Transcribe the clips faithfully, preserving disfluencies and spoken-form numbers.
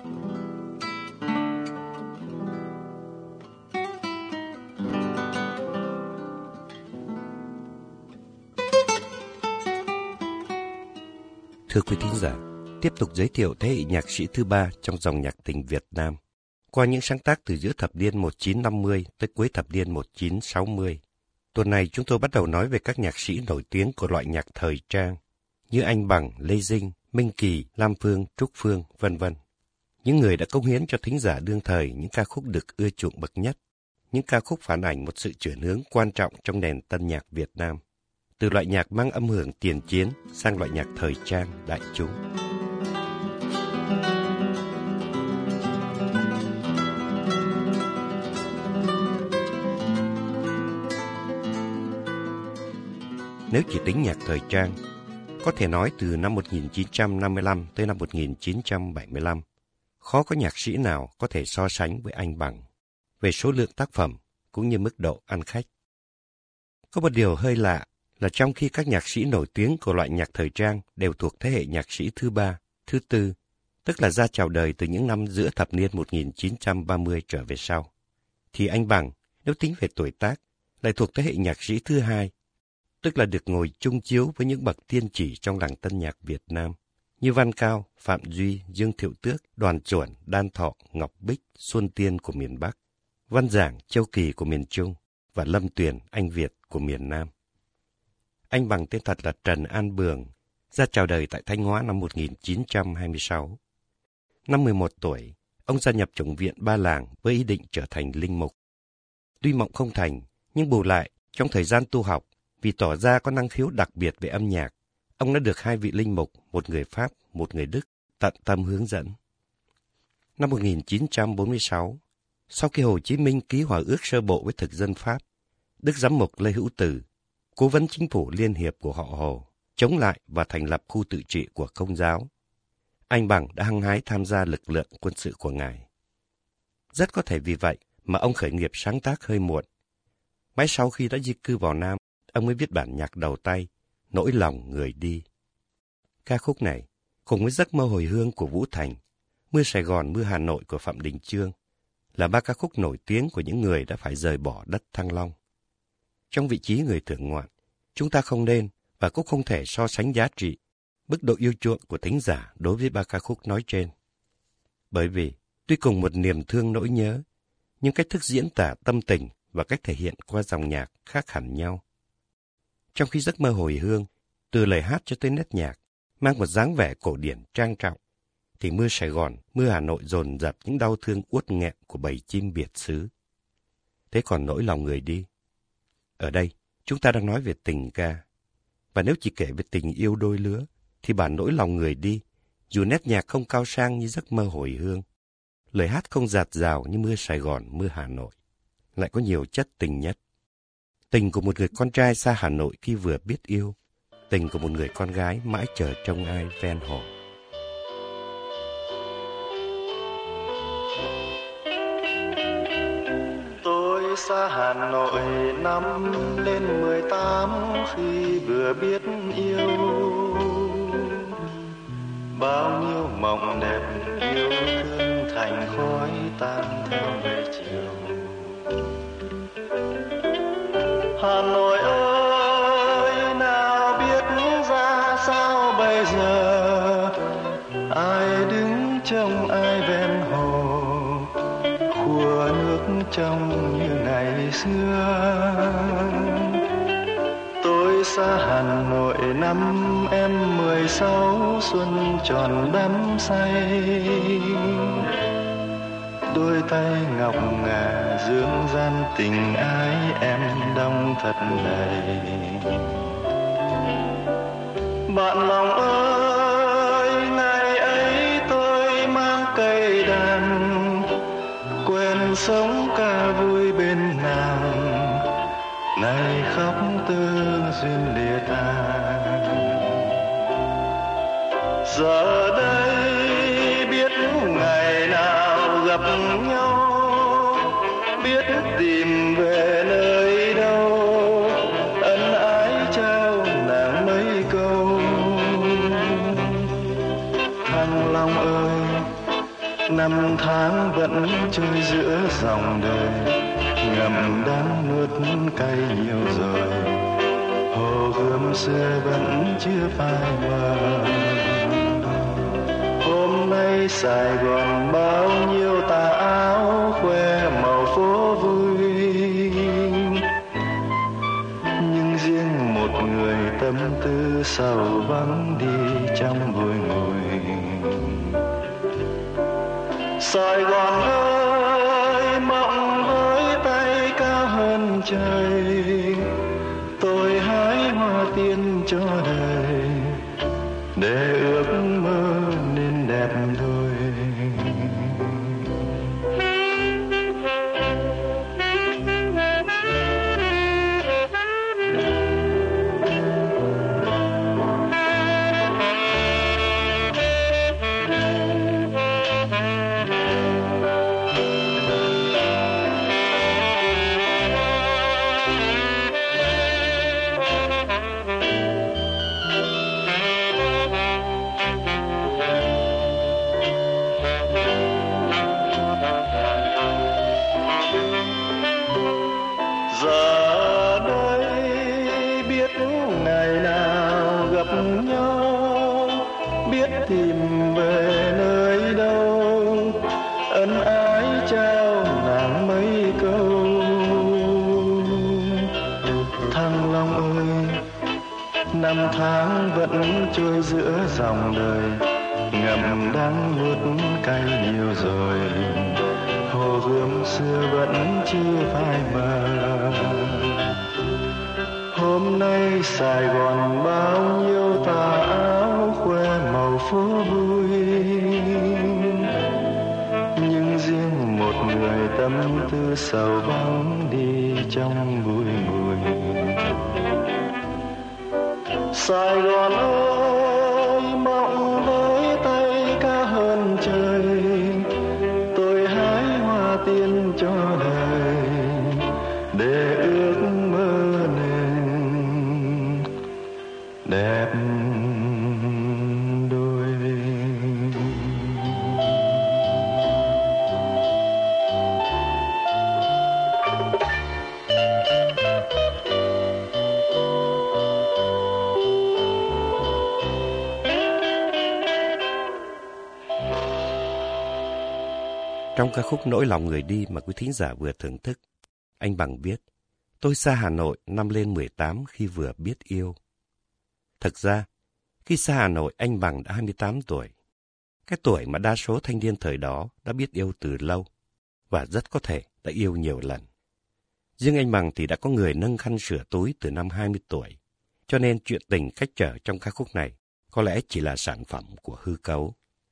Thưa quý thính giả, tiếp tục giới thiệu thế hệ nhạc sĩ thứ ba trong dòng nhạc tình Việt Nam, qua những sáng tác từ giữa thập niên một nghìn chín trăm năm mươi tới cuối thập niên một nghìn chín trăm sáu mươi. Tuần này chúng tôi bắt đầu nói về các nhạc sĩ nổi tiếng của loại nhạc thời trang, như Anh Bằng, Lê Dinh, Minh Kỳ, Lam Phương, Trúc Phương, vân vân. Những người đã cống hiến cho thính giả đương thời những ca khúc được ưa chuộng bậc nhất, những ca khúc phản ảnh một sự chuyển hướng quan trọng trong nền tân nhạc Việt Nam, từ loại nhạc mang âm hưởng tiền chiến sang loại nhạc thời trang đại chúng. Nếu chỉ tính nhạc thời trang, có thể nói từ năm một nghìn chín trăm năm mươi lăm tới năm một nghìn chín trăm bảy mươi lăm, khó có nhạc sĩ nào có thể so sánh với Anh Bằng về số lượng tác phẩm cũng như mức độ ăn khách. Có một điều hơi lạ là trong khi các nhạc sĩ nổi tiếng của loại nhạc thời trang đều thuộc thế hệ nhạc sĩ thứ ba, thứ tư, tức là ra chào đời từ những năm giữa thập niên một nghìn chín trăm ba mươi trở về sau, thì Anh Bằng, nếu tính về tuổi tác, lại thuộc thế hệ nhạc sĩ thứ hai, tức là được ngồi chung chiếu với những bậc tiên chỉ trong làng tân nhạc Việt Nam, như Văn Cao, Phạm Duy, Dương Thiệu Tước, Đoàn Chuẩn, Đan Thọ, Ngọc Bích, Xuân Tiên của miền Bắc, Văn Giảng, Châu Kỳ của miền Trung và Lâm Tuyền, Anh Việt của miền Nam. Anh Bằng tên thật là Trần An Bường, ra chào đời tại Thanh Hóa năm một nghìn chín trăm hai mươi sáu. Năm mười một tuổi, ông gia nhập chủng viện Ba Làng với ý định trở thành linh mục. Tuy mộng không thành, nhưng bù lại, trong thời gian tu học, vì tỏ ra có năng khiếu đặc biệt về âm nhạc, ông đã được hai vị linh mục, một người Pháp, một người Đức, tận tâm hướng dẫn. Năm một nghìn chín trăm bốn mươi sáu, sau khi Hồ Chí Minh ký hòa ước sơ bộ với thực dân Pháp, Đức Giám mục Lê Hữu Từ, cố vấn chính phủ liên hiệp của họ Hồ, chống lại và thành lập khu tự trị của Công giáo. Anh Bằng đã hăng hái tham gia lực lượng quân sự của Ngài. Rất có thể vì vậy mà ông khởi nghiệp sáng tác hơi muộn. Mãi sau khi đã di cư vào Nam, ông mới viết bản nhạc đầu tay, Nỗi lòng người đi. Ca khúc này, cùng với Giấc mơ hồi hương của Vũ Thành, Mưa Sài Gòn, Mưa Hà Nội của Phạm Đình Chương, là ba ca khúc nổi tiếng của những người đã phải rời bỏ đất Thăng Long. Trong vị trí người thưởng ngoạn, chúng ta không nên và cũng không thể so sánh giá trị, mức độ yêu chuộng của thính giả đối với ba ca khúc nói trên. Bởi vì, tuy cùng một niềm thương nỗi nhớ, nhưng cách thức diễn tả tâm tình và cách thể hiện qua dòng nhạc khác hẳn nhau. Trong khi Giấc mơ hồi hương, từ lời hát cho tới nét nhạc, mang một dáng vẻ cổ điển trang trọng, thì Mưa Sài Gòn, Mưa Hà Nội dồn dập những đau thương uất nghẹn của bầy chim biệt xứ. Thế còn Nỗi lòng người đi? Ở đây, chúng ta đang nói về tình ca. Và nếu chỉ kể về tình yêu đôi lứa, thì bản Nỗi lòng người đi, dù nét nhạc không cao sang như Giấc mơ hồi hương, lời hát không dạt dào như Mưa Sài Gòn, Mưa Hà Nội, lại có nhiều chất tình nhất. Tình của một người con trai xa Hà Nội khi vừa biết yêu, tình của một người con gái mãi chờ trông ai ven hồ. Tôi xa Hà Nội năm lên mười tám khi vừa biết yêu, bao nhiêu mộng đẹp yêu thương thành khói tan theo về chiều. Hà Nội ơi, nào biết ra sao bây giờ, ai đứng trông ai ven hồ, khua nước trong như ngày xưa. Tôi xa Hà Nội năm em mười sáu, xuân tròn đắm say, đôi tay ngọc ngà dương gian tình ái em đong thật đầy. Bạn lòng ơi, ngày ấy tôi mang cây đàn, quên sống ca vui bên nàng, nay khóc tư duyên lìa tàn. Giờ đây biết ngày nào gặp nhau, biết tìm về nơi đâu, ân ái trao nàng mấy câu. Thăng Long ơi, Năm tháng vẫn trôi giữa dòng đời, ngậm đắng nuốt cay nhiều rồi. Hồ Gươm xưa vẫn chưa phai mờ. Hôm nay Sài Gòn bao nhiêu tà áo khoe màu phố vui, nhưng riêng một người tâm tư sầu vắng đi trong bụi ngùi. Sài Gòn ơi, mộng với tay cao hơn trời, tôi hái hoa tiên cho đời, để ước mơ nên đẹp thôi. Tìm về nơi đâu, ân ái trao nàng mấy câu. Thăng Long ơi, năm tháng vẫn trôi giữa dòng đời, ngậm đắng nuốt cay nhiều rồi. Hồ Gươm xưa vẫn chưa phai mờ. Hôm nay Sài Gòn bao nhiêu tà áo khoe màu phố vui, nhưng riêng một người tâm tư sầu vắng đi trong bụi ngùi. Sài Gòn ơi, mộng với tay cao hơn trời, tôi hái hoa tiên cho đời, để ước mơ nên đẹp đôi. Trong ca khúc Nỗi lòng người đi mà quý thính giả vừa thưởng thức, anh Bằng viết: tôi xa Hà Nội năm lên mười tám khi vừa biết yêu. Thực ra, khi xa Hà Nội anh Bằng đã hai mươi tám tuổi. Cái tuổi mà đa số thanh niên thời đó đã biết yêu từ lâu, và rất có thể đã yêu nhiều lần. Riêng anh Bằng thì đã có người nâng khăn sửa túi từ năm hai mươi tuổi, cho nên chuyện tình cách trở trong ca khúc này có lẽ chỉ là sản phẩm của hư cấu.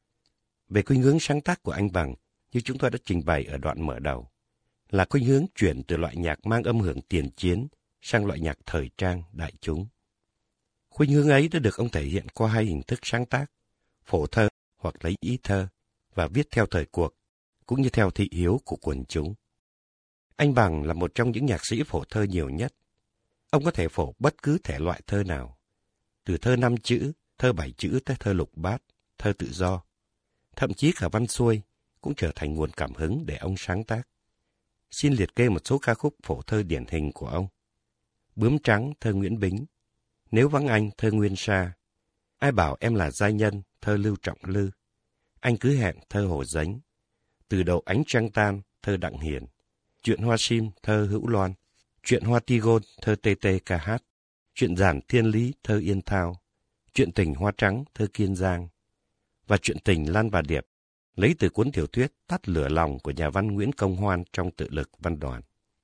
Về khuynh hướng sáng tác của anh Bằng, như chúng tôi đã trình bày ở đoạn mở đầu, là khuynh hướng chuyển từ loại nhạc mang âm hưởng tiền chiến sang loại nhạc thời trang đại chúng. Khuynh hướng ấy đã được ông thể hiện qua hai hình thức sáng tác: phổ thơ hoặc lấy ý thơ, và viết theo thời cuộc, cũng như theo thị hiếu của quần chúng. Anh Bằng là một trong những nhạc sĩ phổ thơ nhiều nhất. Ông có thể phổ bất cứ thể loại thơ nào, từ thơ năm chữ, thơ bảy chữ tới thơ lục bát, thơ tự do. Thậm chí cả văn xuôi cũng trở thành nguồn cảm hứng để ông sáng tác. Xin liệt kê một số ca khúc phổ thơ điển hình của ông: Bướm trắng, thơ Nguyễn Bính; Nếu vắng anh, thơ Nguyên Sa; Ai bảo em là giai nhân, thơ Lưu Trọng Lư; Anh cứ hẹn, thơ Hồ Dánh; Từ đầu ánh trăng tan, thơ Đặng Hiền; Chuyện hoa sim, thơ Hữu Loan; Chuyện hoa Tigon, thơ Tê Tê ca hát; Chuyện giản thiên lý, thơ Yên Thao; Chuyện tình hoa trắng, thơ Kiên Giang; và Chuyện tình Lan và Điệp, lấy từ cuốn tiểu thuyết Tắt lửa lòng của nhà văn Nguyễn Công Hoan trong Tự lực văn đoàn.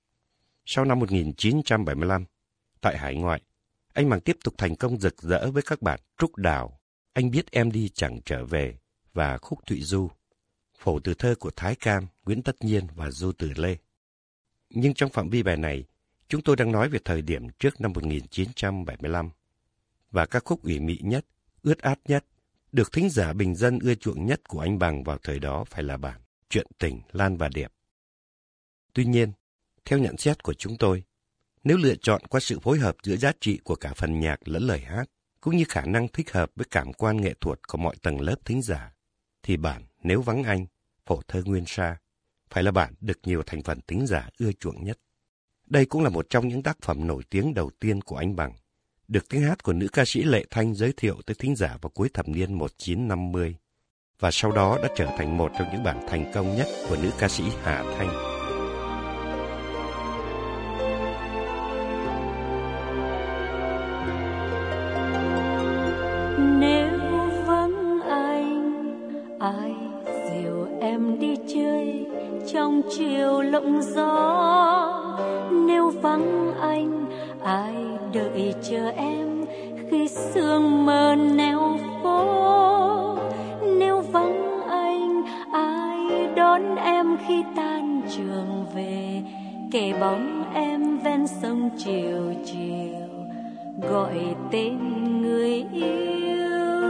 Sau năm một nghìn chín trăm bảy mươi lăm, tại hải ngoại, anh Bằng tiếp tục thành công rực rỡ với các bản Trúc Đào, Anh biết em đi chẳng trở về và Khúc Thụy Du, phổ từ thơ của Thái Cam, Nguyễn Tất Nhiên và Du Tử Lê. Nhưng trong phạm vi bài này, chúng tôi đang nói về thời điểm trước năm một nghìn chín trăm bảy mươi lăm, và các khúc ủy mị nhất, ướt át nhất, được thính giả bình dân ưa chuộng nhất của anh Bằng vào thời đó phải là bản Chuyện tình Lan và Điệp. Tuy nhiên, theo nhận xét của chúng tôi, nếu lựa chọn qua sự phối hợp giữa giá trị của cả phần nhạc lẫn lời hát, cũng như khả năng thích hợp với cảm quan nghệ thuật của mọi tầng lớp thính giả, thì bản Nếu vắng anh Phổ thơ Nguyên Sa, phải là bản được nhiều thành phần thính giả ưa chuộng nhất. Đây cũng là một trong những tác phẩm nổi tiếng đầu tiên của anh Bằng, được tiếng hát của nữ ca sĩ Lệ Thanh giới thiệu tới thính giả vào cuối thập niên một nghìn chín trăm năm mươi, và sau đó đã trở thành một trong những bản thành công nhất của nữ ca sĩ Hà Thanh. Nếu vắng anh, ai dìu em đi chơi trong chiều lộng gió? Nếu vắng anh, ai đợi chờ em khi sương mờ neo phố? Nếu vắng anh, ai đón em khi tan trường về, kể bóng em ven sông chiều chiều, gọi tên người yêu?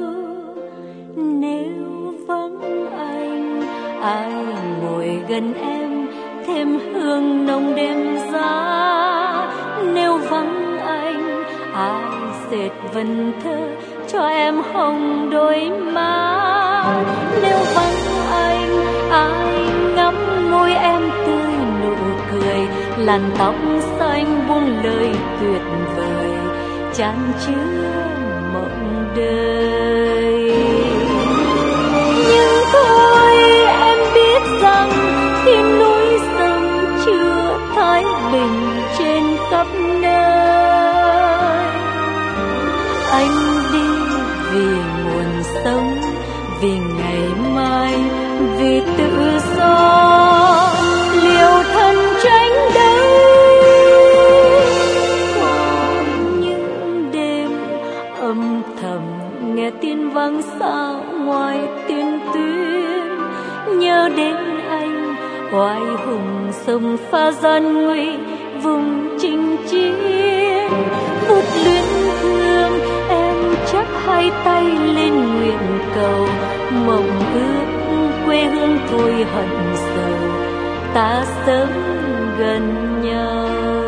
Nếu vắng anh, ai ngồi gần em thêm hương nồng đêm giá? Nếu vắng anh, ai dệt vần thơ cho em hồng đôi má? Nếu vắng anh, ai ngắm môi em tươi nụ cười, làn tóc xanh buông lời tuyệt vời, chan chứa mộng đời? Nhưng thôi em biết rằng khi núi sông chưa thái bình trên khắp nơi, anh đi vì nguồn sống, vì ngày mai, vì tự do, liều thân tranh đấu. Có những đêm âm thầm nghe tin vang xa ngoài tiền tuyến, nhớ đến anh oai hùng sông pha gian nguy vùng chinh chiến. Phút luyến thương em chắp hai tay lên nguyện cầu, mộng ước quê hương thôi hận sầu, ta sớm gần nhau.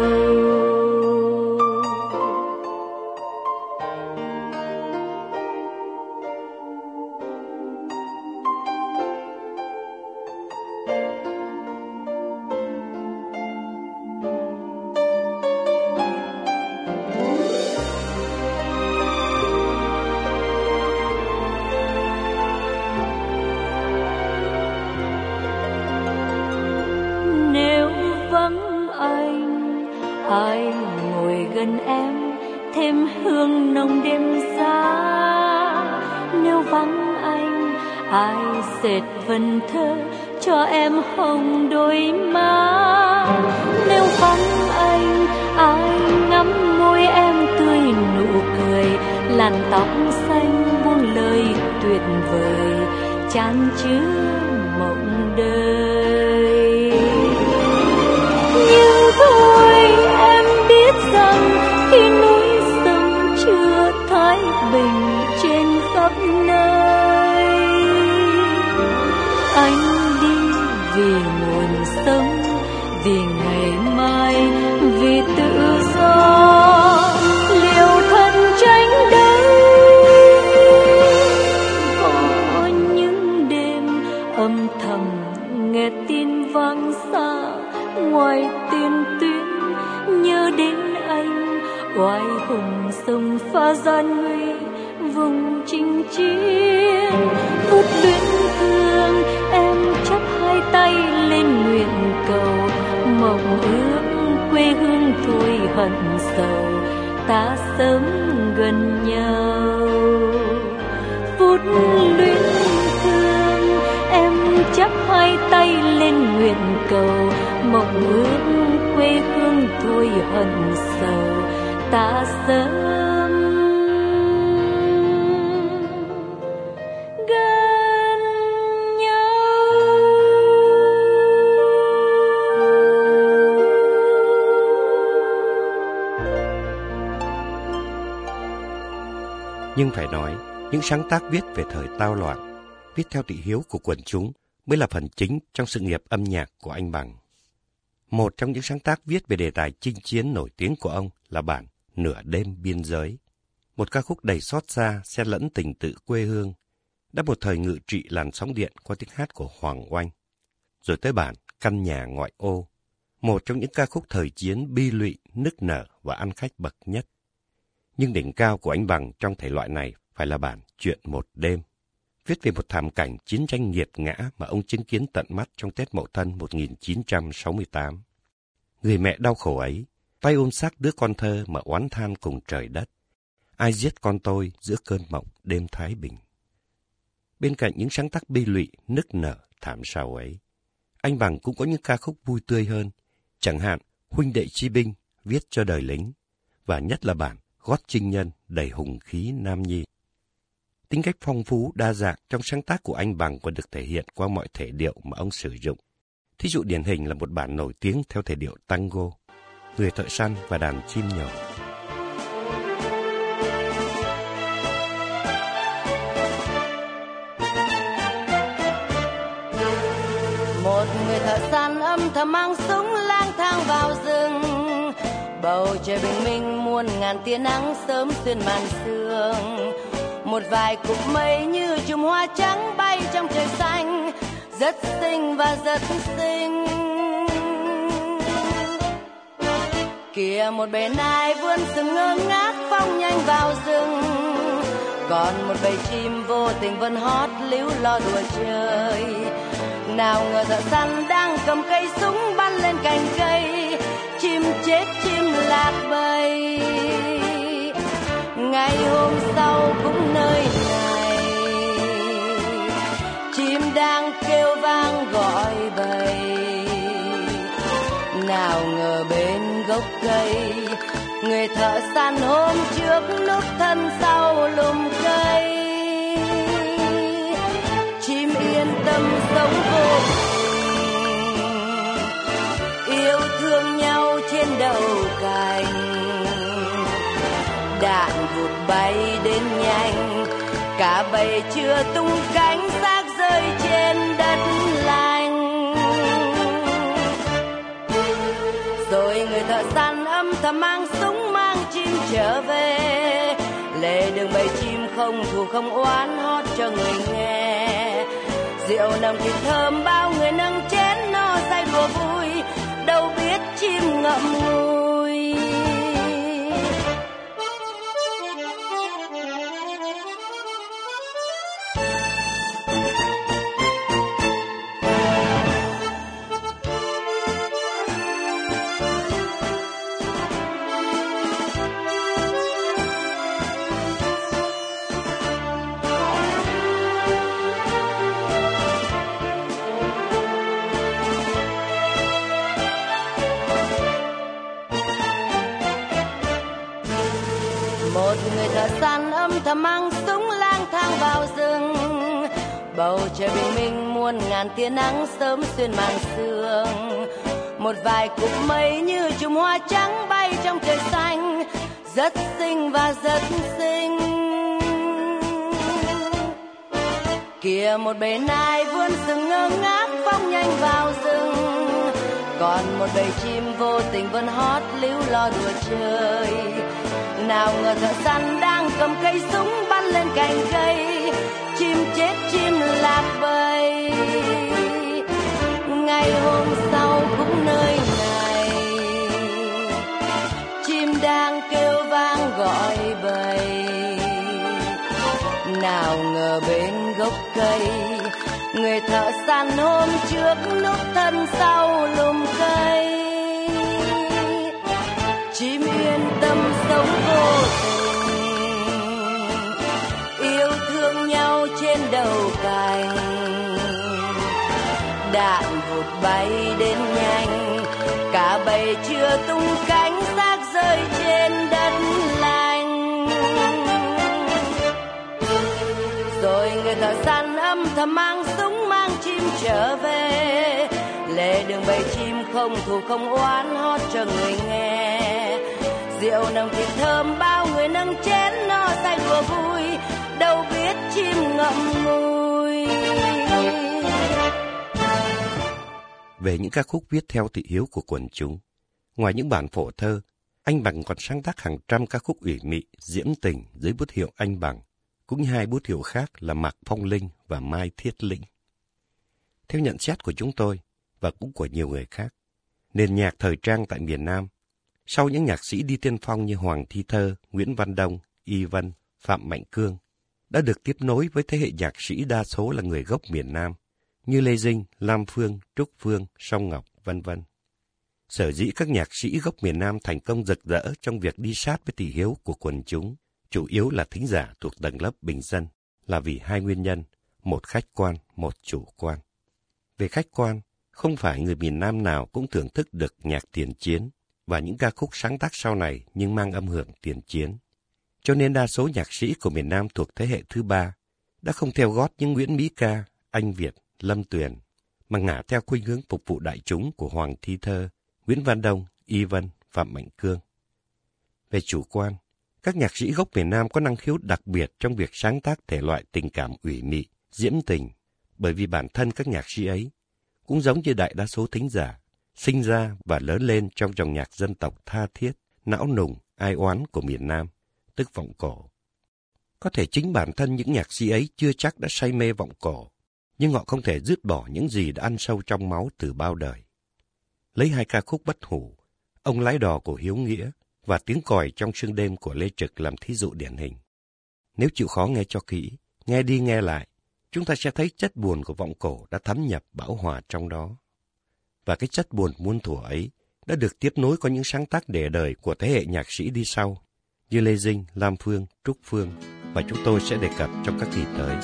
Ai ngồi gần em thêm hương nồng đêm giá? Nếu vắng anh, ai dệt vần thơ cho em hồng đôi má? Nếu vắng anh, ai ngắm môi em tươi nụ cười, làn tóc xanh buông lời tuyệt vời, chan chứa mộng đời? Nhưng thôi em biết rằng khi núi sông chưa thái bình trên khắp nơi, anh đi vì nguồn sống, vì ngày mai, vì tự do, liều thân tranh đấu. Có những đêm âm thầm nghe tin vang xa ngoài tiền tuyến, nhớ đến anh oai hùng sông pha gian nguy vùng chinh chiến. Phút luyến thương em chắp hai tay lên nguyện cầu, mộng ước quê hương thôi hận sầu, ta sớm gần nhau. Phút luyến thương em chắp hai tay lên nguyện cầu, mộng ước quê hương thôi hận sầu, ta sớm gần nhau. Nhưng phải nói, những sáng tác viết về thời tao loạn, viết theo thị hiếu của quần chúng mới là phần chính trong sự nghiệp âm nhạc của anh Bằng. Một trong những sáng tác viết về đề tài chinh chiến nổi tiếng của ông là bản Nửa đêm biên giới, một ca khúc đầy xót xa xen lẫn tình tự quê hương, đã một thời ngự trị làn sóng điện qua tiếng hát của Hoàng Oanh. Rồi tới bản Căn nhà ngoại ô, một trong những ca khúc thời chiến bi lụy, nức nở và ăn khách bậc nhất. Nhưng đỉnh cao của anh Bằng trong thể loại này phải là bản Chuyện một đêm, viết về một thảm cảnh chiến tranh nghiệt ngã mà ông chứng kiến tận mắt trong Tết Mậu Thân một nghìn chín trăm sáu mươi tám. Người mẹ đau khổ ấy, tay ôm xác đứa con thơ mà oán than cùng trời đất. Ai giết con tôi giữa cơn mộng đêm Thái Bình. Bên cạnh những sáng tác bi lụy, nức nở, thảm sầu ấy, anh Bằng cũng có những ca khúc vui tươi hơn, chẳng hạn Huynh đệ chi binh viết cho đời lính, và nhất là bản Gót Trinh Nhân đầy hùng khí nam nhi. Tính cách phong phú, đa dạng trong sáng tác của anh Bằng còn được thể hiện qua mọi thể điệu mà ông sử dụng. Thí dụ điển hình là một bản nổi tiếng theo thể điệu tango, Người thợ săn và đàn chim nhổ. Một người thợ săn âm thầm mang súng lang thang vào rừng, bầu trời bình minh muôn ngàn tia nắng sớm xuyên màn sương. Một vài cục mây như chùm hoa trắng bay trong trời xanh, rất xinh và rất xinh. Kìa một bầy nai vươn sừng ngơ ngác phóng nhanh vào rừng, còn một bầy chim vô tình vẫn hót líu lo đùa chơi. Nào ngờ thợ săn đang cầm cây súng bắn lên cành cây, chim chết chim lạc bầy. Ngày hôm sau cũng nơi này, chim đang kêu vang gọi bầy. Nào ngờ bên gốc cây, người thợ săn hôm trước núp thân sau lùm cây. Chim yên tâm sống vô tình, yêu thương nhau trên đầu cành. Đạn vụt bay đến nhanh, cả bầy chưa tung cánh, xác rơi trên đất lành. Rồi người thợ săn âm thầm mang súng mang chim trở về, lề đường bầy chim không thù không oán hót cho người nghe. Rượu nồng thịt thơm bao người nâng chén no say đùa vui, đâu biết chim ngậm ngùi. Một người thợ săn âm thầm mang súng lang thang vào rừng, bầu trời bình minh muôn ngàn tia nắng sớm xuyên màn sương. Một vài cục mây như chùm hoa trắng bay trong trời xanh, rất xinh và rất xinh. Kìa một bầy nai vươn sừng ngơ ngác phóng nhanh vào rừng, còn một bầy chim vô tình vẫn hót líu lo đùa chơi. Nào ngờ thợ săn đang cầm cây súng bắn lên cành cây, chim chết chim lạc bầy. Ngày hôm sau cũng nơi này, chim đang kêu vang gọi bầy. Nào ngờ bên gốc cây, người thợ săn hôm trước núp thân sau lùm cây. Chim yên tâm sống vô tình, yêu thương nhau trên đầu cành. Đạn vụt bay đến nhanh, cả bầy chưa tung cánh, xác rơi trên đất lành. Rồi người thợ săn âm thầm mang súng mang chim trở về, lề đường bầy chim không thù không oán hót cho người nghe. Rượu nồng thịt thơm bao người nâng chén no say đùa vui, đâu biết chim ngậm ngùi. Về những ca khúc viết theo thị hiếu của quần chúng, ngoài những bản phổ thơ, anh Bằng còn sáng tác hàng trăm ca khúc ủy mị, diễm tình dưới bút hiệu anh Bằng, cũng như hai bút hiệu khác là Mạc Phong Linh và Mai Thiết Lĩnh. Theo nhận xét của chúng tôi, và cũng của nhiều người khác, nền nhạc thời trang tại miền Nam, sau những nhạc sĩ đi tiên phong như Hoàng Thi Thơ, Nguyễn Văn Đông, Y Vân, Phạm Mạnh Cương, đã được tiếp nối với thế hệ nhạc sĩ đa số là người gốc miền Nam, như Lê Dinh, Lam Phương, Trúc Phương, Song Ngọc, vân vân. Sở dĩ các nhạc sĩ gốc miền Nam thành công rực rỡ trong việc đi sát với thị hiếu của quần chúng, chủ yếu là thính giả thuộc tầng lớp bình dân, là vì hai nguyên nhân, một khách quan, một chủ quan. Về khách quan, không phải người miền Nam nào cũng thưởng thức được nhạc tiền chiến và những ca khúc sáng tác sau này nhưng mang âm hưởng tiền chiến. Cho nên đa số nhạc sĩ của miền Nam thuộc thế hệ thứ ba đã không theo gót những Nguyễn Mỹ Ca, Anh Việt, Lâm Tuyền, mà ngả theo khuynh hướng phục vụ đại chúng của Hoàng Thi Thơ, Nguyễn Văn Đông, Y Vân, Phạm Mạnh Cương. Về chủ quan, các nhạc sĩ gốc miền Nam có năng khiếu đặc biệt trong việc sáng tác thể loại tình cảm ủy mị, diễm tình, bởi vì bản thân các nhạc sĩ ấy cũng giống như đại đa số thính giả, sinh ra và lớn lên trong dòng nhạc dân tộc tha thiết, não nùng, ai oán của miền Nam, tức vọng cổ. Có thể chính bản thân những nhạc sĩ ấy chưa chắc đã say mê vọng cổ, nhưng họ không thể dứt bỏ những gì đã ăn sâu trong máu từ bao đời. Lấy hai ca khúc Bất Hủ, Ông Lái Đò của Hiếu Nghĩa và Tiếng Còi Trong Sương Đêm của Lê Trực làm thí dụ điển hình. Nếu chịu khó nghe cho kỹ, nghe đi nghe lại, chúng ta sẽ thấy chất buồn của vọng cổ đã thấm nhập bão hòa trong đó. Và cái chất buồn muôn thuở ấy đã được tiếp nối qua những sáng tác để đời của thế hệ nhạc sĩ đi sau, như Lê Dinh, Lam Phương, Trúc Phương, và chúng tôi sẽ đề cập trong các kỳ tới.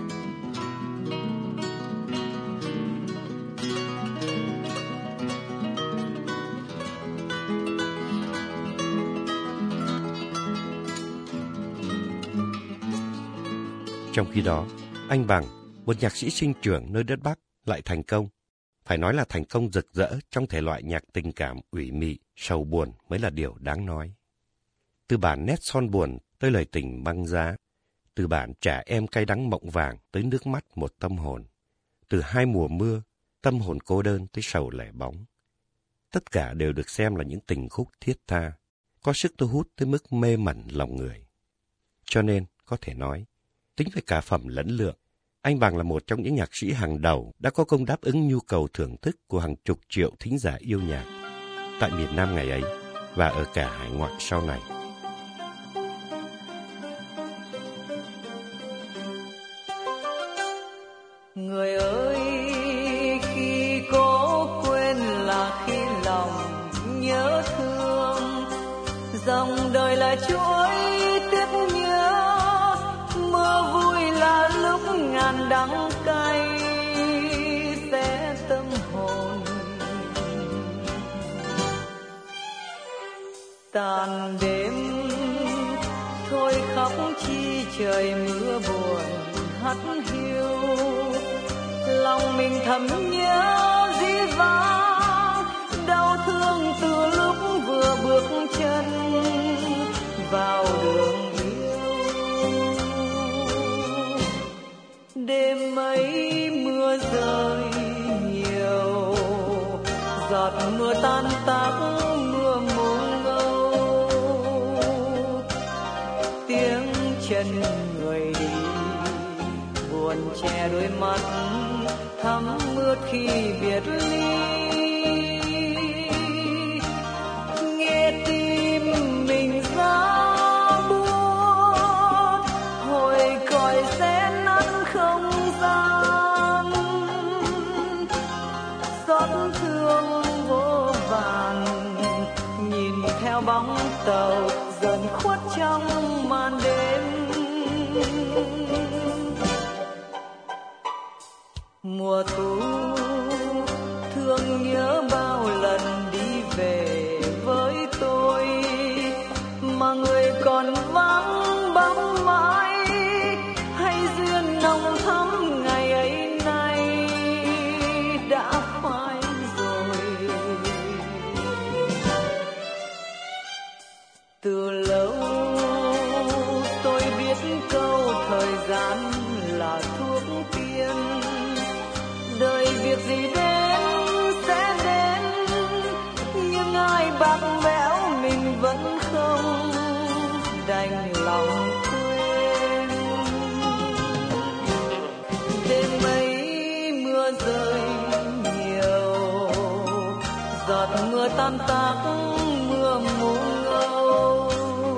Trong khi đó, anh Bằng, một nhạc sĩ sinh trưởng nơi đất Bắc, lại thành công. Phải nói là thành công rực rỡ trong thể loại nhạc tình cảm ủy mị, sầu buồn mới là điều đáng nói. Từ bản Nét Son Buồn tới Lời Tình Băng Giá, từ bản Trả Em Cay Đắng Mộng Vàng tới Nước Mắt Một Tâm Hồn, từ Hai Mùa Mưa, Tâm Hồn Cô Đơn tới Sầu Lẻ Bóng. Tất cả đều được xem là những tình khúc thiết tha, có sức thu hút tới mức mê mẩn lòng người. Cho nên, có thể nói, tính về cả phẩm lẫn lượng, anh Bằng là một trong những nhạc sĩ hàng đầu đã có công đáp ứng nhu cầu thưởng thức của hàng chục triệu thính giả yêu nhạc tại miền Nam ngày ấy và ở cả hải ngoại sau này. Người ơi, khi có quên là khi lòng nhớ thương, dòng đời là chuỗi tiếc nhớ, mơ vui là lúc ngàn đắng cay xé tâm hồn. Tàn đêm thôi khóc chi trời mưa buồn hắt hiu, lòng mình thầm nhớ dĩ vãng, đau thương từ lúc vừa bước chân vào đường yêu. Đêm ấy mưa rơi nhiều, giọt mưa tan tác mưa mù ngâu, tiếng chân người đi buồn che đôi mắt thắm mưa khi biệt ly. Nghe tim mình ra buốt, hồi còi sẽ nắng không gian, xót thương vô vàn nhìn theo bóng tàu dần khuất trong màn đêm. Mùa thu thương nhớ bao lần đi về với tôi, mà người còn vắng bóng mãi, hay duyên nồng thắm ngày ấy nay đã phai rồi. Từ lâu tôi biết câu thời gian là thuốc tiên, đời việc gì đến sẽ đến, mưa rơi nhiều, giọt mưa tan tác mưa mù ngâu,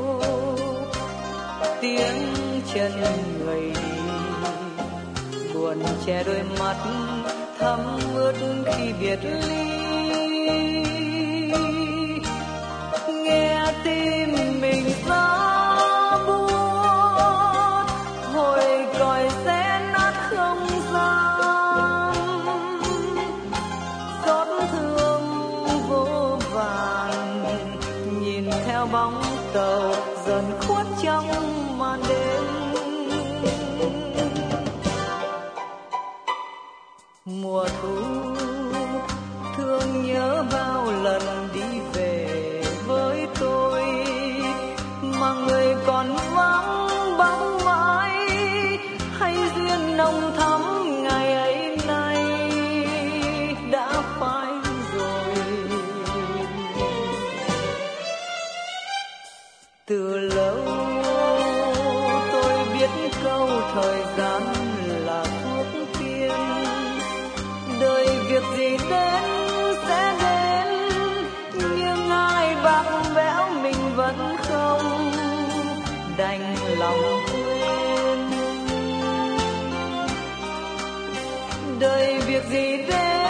tiếng chân người đi buồn che đôi mắt thấm ướt khi biệt ly. Nghe tim mình giá buốt, hồi còi sẽ nát không gian, xót thương vô vàn nhìn theo bóng tàu dần khuất trong màn đêm. Mùa thu thương nhớ bao lần đi về với tôi, mà người còn vắng bóng mãi, hay duyên nồng thắm ngày ấy nay đã phai rồi. Từ lâu tôi biết câu thời gian là thuốc tiên, đời việc gì đến sẽ đến, nhưng ai bạc bẽo mình vẫn không đành lòng quên. Đời việc gì đến